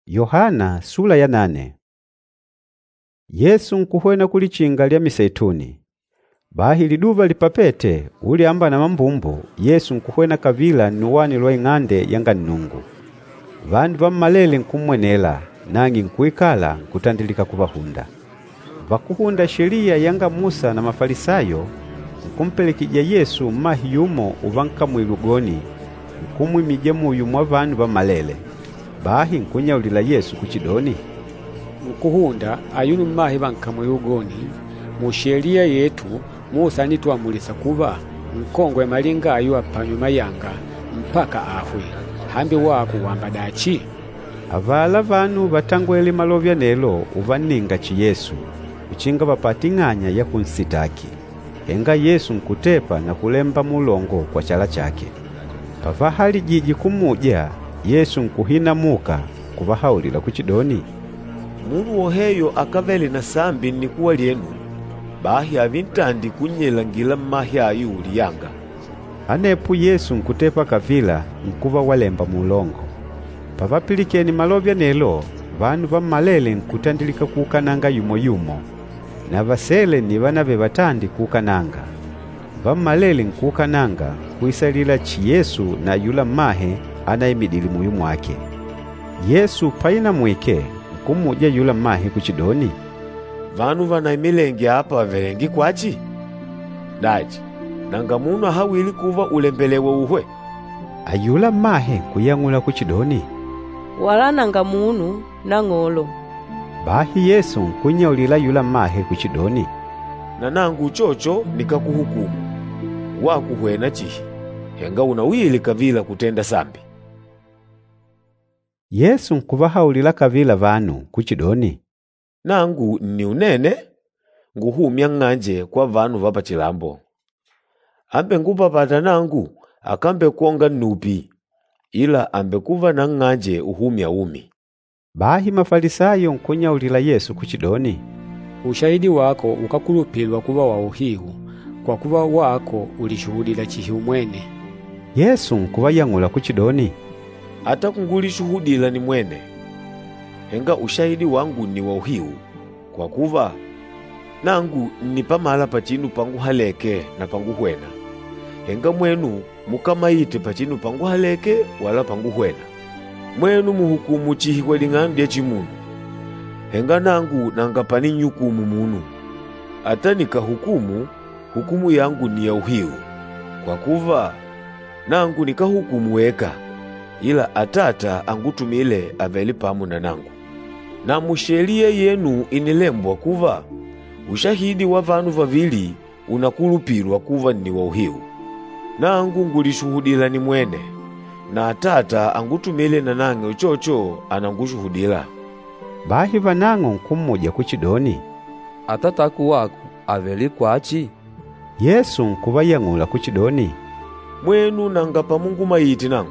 Yohana sura ya 8. Yesu nkuhwena kulichinga lya Miseituni. Bahi liduva lipapete uli amba na mambumbu, Yesu nkuhwena kavila nuwani lwa ing'ande yanga nnungu. Vandu vammalele nkumwenela, nangi nkuikala nkutandilika kuvahunda. Vakuhunda sheria yanga Musa na Mafarisayo, nkumpelekija Yesu mahi yumo uvanka mwilugoni, nkumwimija muyu mwa vandu vammalele. Bahi nkunyaulila Yesu kuchidoni, nkuhunda ayunu mahi vankamwe ugoni mu sheria yetu Musa nitwamulisa kuva nkongwe malinga ayu apanyuma yanga mpaka ahwe hambi wako wamba dachi. Avala vanu vatangwele malovya nelo uvaninga chi Yesu uchinga vapati ng'anya ya kunsitaki. Henga Yesu nkutepa na kulemba mulongo kwa chala chake. Pavahali jiji kumuja, Yesu nkuhina muka kuvahaulila kuchidoni, Munu woheyo akavele na sambi nikuwa lienu, bahi avintandi kunyelangila mahi ayu uliyanga. Anepu Yesu nkutepa kavila nkuva walemba mulongo. Pavapilikeni malovya nelo, vanu vammalele nkutandilika kukananga yumo yumo, na vasele ni vanave vatandi kukananga. Vammalele nkukananga kuisalila chi Yesu na yula mahe anaimidili muyu mwake. Yesu paina mwike nkumuja yula mahe kuchidoni, Vanu vanaimilenge apa wavelengi kwachi? Daji, nanga munu hawili kuva ulembelewe uhwe. Ayula mahe kuyangula kuchidoni, Wala nanga munu na ng'olo. Bahi Yesu nkunyaulila yula mahe kuchidoni, Na nangu chocho nikakuhukumu. Wakuhwena chihi, henga unawili kavila kutenda sambi. Yesu nkuvahaulila kavila vanu kuchidoni, Nangu ni unene, nguhumya ng'anje kwa vanu vapa chilambo. Ambe ngupapata nangu, akambe kuonga nupi, ila ambe kuva na ng'anje uhumya umi. Bahi Mafarisayo nkunyaulila Yesu kuchidoni, Ushahidi wako ukakulupilwa kuva wa uhihu, kwa kuva wako ulishuhudila chihi umwene. Yesu nkuvayangula kuchidoni, Ata kungulishuhudila ni mwene. Henga ushahidi wangu ni wa uhiu, kwa kuva nangu ni pamala pachinu pangu haleke na pangu hwena. Henga mwenu mukamaite pachinu pangu haleke wala pangu hwena. Mwenu muhukumu chihi kwa ling'andu ya chimunu. Henga nangu nangapani nyukumu munu. Ata nikahukumu, hukumu yangu ni ya uhiu, kwa kuva nangu nikahukumu weka, ila atata angutumile aveli pamu na nangu. Na musheria yenu inilembwa kuva ushahidi wa vanu vavili unakulupilwa kuva ni wa uhiu. Nangu ngulishuhudila ni mwene, na atata angutumile na nange uchocho anangushuhudila. Bahi vanango nkumuja kuchidoni, Atataku wako aveli kwachi? Yesu nkuvayangula kuchidoni, Mwenu nangapa Mungu maiti nangu,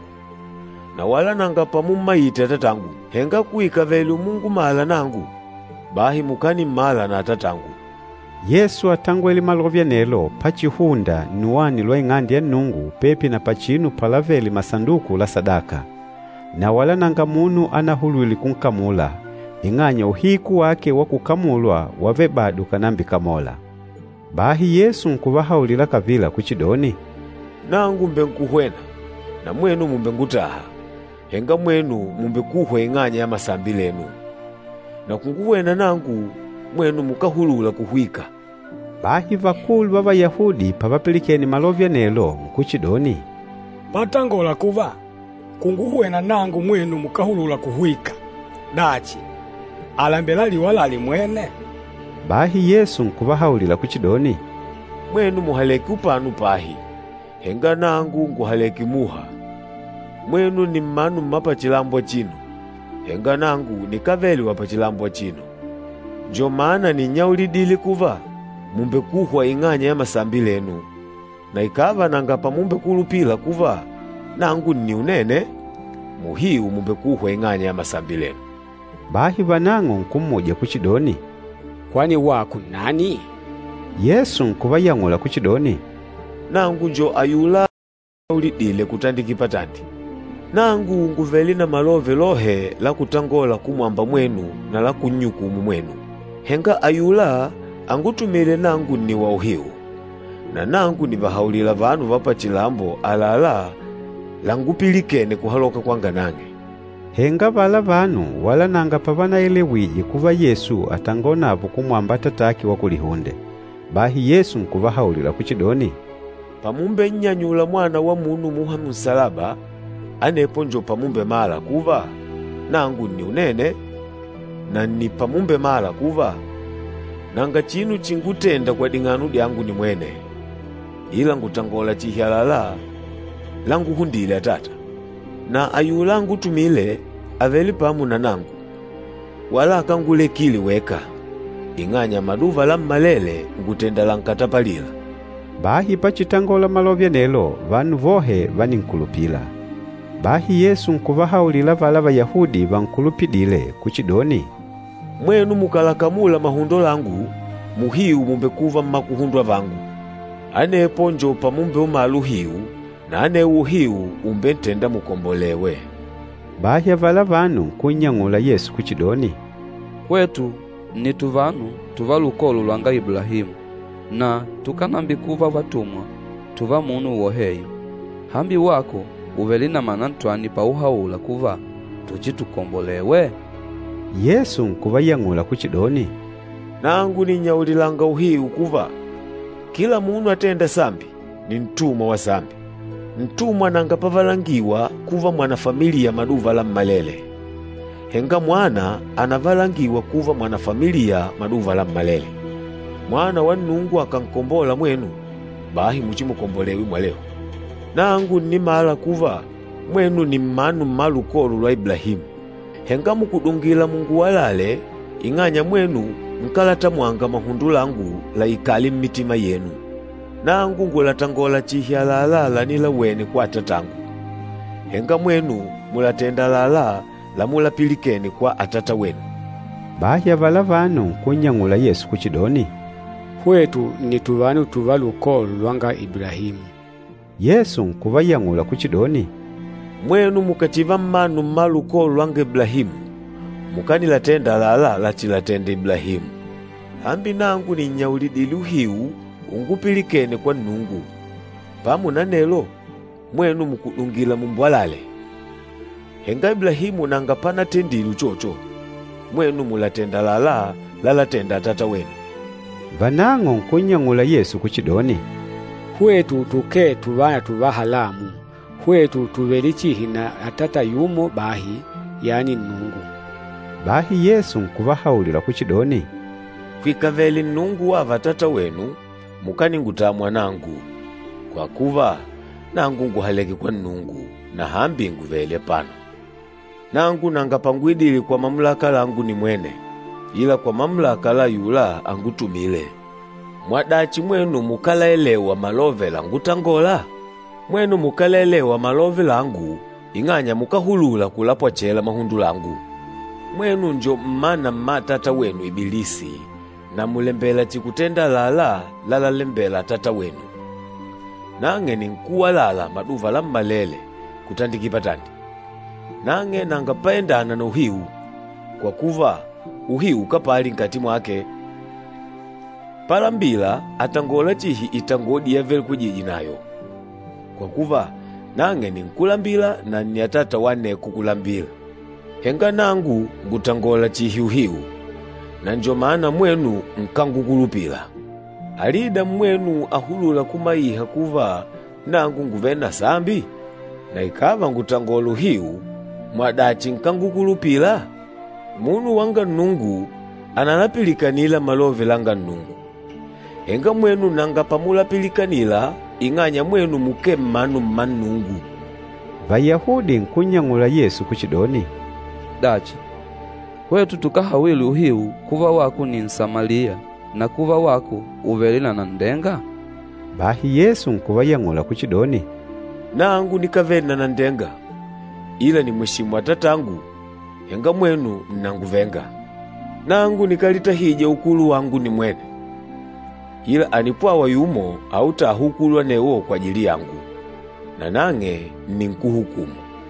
na wala nangapa mumaiti atatangu. Henga kuika velu Mungu mala nangu, bahi mukani mala na atatangu. Yesu atangweli malovya nelo pachihunda nuwani lwa ing'ande ya nnungu pepi na pachinu palaveli masanduku la sadaka. Na wala nanga munu anahulwili kunkamula, ing'anya uhiku wake wa kukamulwa wave badu kanambi kamola. Bahi Yesu nkuvahaulila kavila kuchidoni, Nangu mbe nkuhwena, na mwenu mumbe ngutaha. Henga mwenu mumbe kuhwe ing'anya ya masambi lenu. Na kunguhwena nangu, mwenu mukahulula kuhwika. Bahi vakulu vava Yahudi pavapilikeni malovya nelo nkuchidoni, Patangola kuva kunguhwena nangu mwenu mukahulula kuhwika. Dachi, alambela liwala mwene. Bahi Yesu nkuvahaulila kuchidoni, Mwenu muhaleki upanu pahi, henga nangu nguhaleki muha. Mwenu ni mmanu mmapa chilambo chino, henga nangu nikaveli wapa chilambo chino. Njo maana ni nyaulidili kuva mumbe kuhwa ing'anya ya masambi lenu. Na ikava nangapa mumbe kulupila kuva nangu ni unene, muhiu mumbe kuhwa ing'anya ya masambi lenu. Bahi vanango nkumuja kuchidoni, Kwani wako nani? Yesu nkuvayangula kuchidoni, Nangu njo ayula ulidile kutandiki patandi. nangu nguveli na malove lohe la kutangola kumwamba mwenu na la kunyukumu mwenu. Henga ayula angutumile nangu ni wa uhiu, na nangu ni vahaulila vanu vapa chilambo alala langupilikene kuhaloka kwanga nange. Henga vala vanu wala nanga pavana elewiye kuva Yesu atangonapo kumwamba tataki wa kulihunde. Bahi Yesu nkuvahaulila kuchidoni, pamumbe nyanyula mwana wa munu muha msalaba, anepo njo pamumbe mala kuva nangu ni unene, na ni pamumbe mala kuva nanga chinu chingutenda kwa ding'anu dyangu ni mwene, ila ngutangola chihyalala langu hundile atata. Na ayula ngutumile aveli pamu na nangu, wala akangule kili weka, ing'anya maduva la mmalele ngutenda lankatapalila. Bahi pachitangola malovya nelo vanu vohe vaninkulupila. Bahi Yesu nkuvahaulila vala Vayahudi vankulupidile kuchidoni, mwenu mukalakamula mahundo langu, muhiu mumbe kuva mmakuhundwa vangu. Anepo njo pamumbe umalu hiu, na ane uhiu umbe ntenda mukombolewe. Bahi avala vanu kunyang'ula Yesu kuchidoni, kwetu ni tuvanu tuva lukolo lwanga Ibrahimu, na tukanambi kuva vatumwa tuva munu woheyo. Hambi wako uveli na manantwani pa uhaula kuva tuchitukombolewe? Yesu nkuvayang'ula kuchidoni, nangu ni nyaulilanga uhiu kuva kila munu atenda sambi ni ntumwa wa sambi. Ntumwa nanga pavalangiwa kuva mwana familia maduva la mmalele. Henga mwana anavalangiwa kuva mwana familia maduva la mmalele. Mwana wa Nungu akankombola mwenu, bahi muchimukombolewi mwaleo. Nangu ni mala kuva mwenu ni mmanu mmalukolu lwa Ibrahimu. Henga mukudungila Mungu walale, ing'anya mwenu nkalata mwanga mahundu langu la ikali mmitima yenu. Nangu ngulatangola chihyalala nila wene kwa atatangu. Henga mwenu mulatenda lala la mulapilikeni kwa atata wenu. Bahi avala vanu kunyang'ula Yesu kuchidoni, kwetu ni tuvanu tuva lukolo lwanga Ibrahimu. Yesu nkuvayang'ula kuchidoni, mwenu mukachiva mmanu mmalukolo lwanga Ibrahimu, mukanilatenda lala lachilatenda Ibrahimu. Hambi nangu ni nyaulidili uhiu ungupilikene kwa Nungu. Pamu na nelo mwenu mukudungila mumbwalale. Henga Ibrahimu nanga pana tendilu chocho, mwenu mulatenda lala lalatenda atata wenu. Vanang'o nkunyang'ula Yesu kuchidoni, kwetu tuke tuvana tuva halamu, kwetu tuveli chihi na atata yumo bahi, yani Nungu. Bahi Yesu nkuvahaulila kuchidoni, kwikaveli Nungu wa vatata wenu, mukani ngutamwa nangu, kwa kuva nangu nguhaleki kwa Nungu, na hambi nguvele pano. Nangu nanga pangwidili kwa mamlaka langu ni mwene, ila kwa mamlaka la yula angutumile. Mwadachi mwenu mukalaelewa malove langu tangola? Mwenu mukalaelewa malove langu, ing'anya mukahulula kulapwa chela mahundu langu. Mwenu njo mmana matata wenu Ibilisi, na mulembela chikutenda lala lembela tata wenu. Nange ni nkuwa lala maduva la mmalele kutandikipatandi. Nange nanga paendana na uhiu, kwa kuva uhiu kapali nkati mwake. Palambila atangola chihi itangodi ya veli kujiji nayo. Kwa kuva nange ni nkulambila na ni atata wane kukulambila. Henga nangu ngutangola chihi uhiu, na njo maana mwenu nkangukulupila. Alida mwenu ahulula kumaiha kuva nangu nguvena sambi, na ikava ngutangola uhiu, mwadachi nkangukulupila. Munu wanga Nungu analapilikanila malove langa Nungu. Henga mwenu nanga pamulapilikanila, ing'anya mwenu muke mmanu mmanungu. Vayahudi nkunyang'ula Yesu kuchidoni, dachi kwetu tukahawili uhiu kuva waku ni Nsamalia, na kuva waku uvelina na ndenga? Bahi Yesu nkuvayang'ula kuchidoni, nangu nikavena na ndenga, ila ni mwishimu atatangu, henga mwenu mnanguvenga. Nangu nikalitahija ukulu wangu ni mwene, ila anipwawa yumo autahukulwa newo kwa ajili yangu, na nange ni nkuhukumu.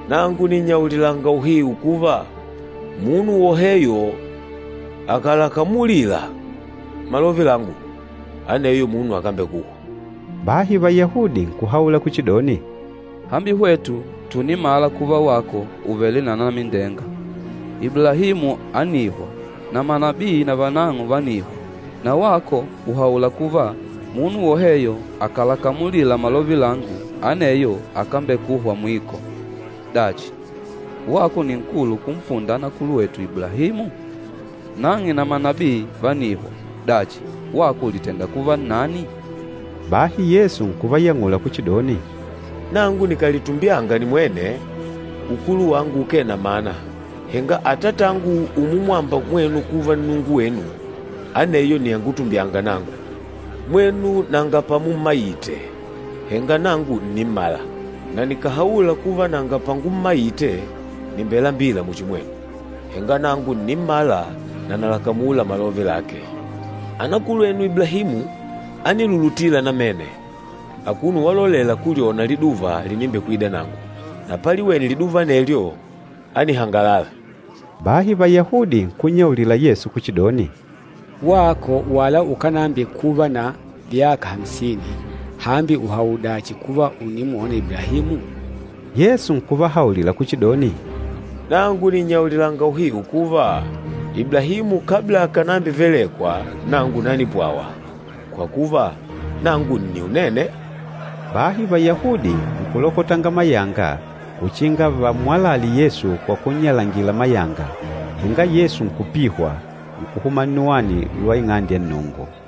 nangu ninyaulilanga uhiu kuva munu woheyo akalakamulila malovi langu aneyo munu akambe kuwa. Bahi Bayahudi nkuhaula kuchidoni, hambi hwetu tunimala kuva wako uveli na nami ndenga. Ibrahimu anihwa na manabii na vanangu vanihwa, na wako uhaula kuva munu woheyo akalakamulila malovi langu aneyo akambe kuhwa mwiko. Dachi, wako ni nkulu kumfunda na kulu wetu Ibrahimu? Nangi na manabii vanihwa, dachi, wako litenda kuva nani? Bahi Yesu nkuvayang'ula kuchidoni, nangu nikalitumbianga ni mwene ukulu wangu ukena mana, henga atatangu umumwamba mwenu kuva nungu wenu, aneyo niyangutumbianga nangu. Mwenu nanga pamumayite, henga nangu nimala, na nikahaula kuva nanga pangu mayite, nimbela mbila muchimwenu, henga nangu nimala na nalakamula malove lake. Anakulu enu Ibrahimu anilulutila na mene, akunu walolela kuliona liduva linimbe kuida nangu, na paliweni liduva nelyo anihangalala. Bahi Bayahudi nkunyaulila Yesu kuchidoni, wako wala ukanambe kuva na vyaka 50 hambi uhaudachi kuva unimuona Ibrahimu? Yesu nkuvahaulila kuchidoni, nangu ninyaulilanga uhiu kuva Ibrahimu kabla akanambe velekwa nangu nanipwawa, kwa kuva nangu ni unene. Bahi Bayahudi nkulokotanga mayanga kuchinga vamwalali Yesu kwa kunyalangila mayanga, henga Yesu nkupihwa nkuhuma nuwani lwa ing'andi ya Nungu.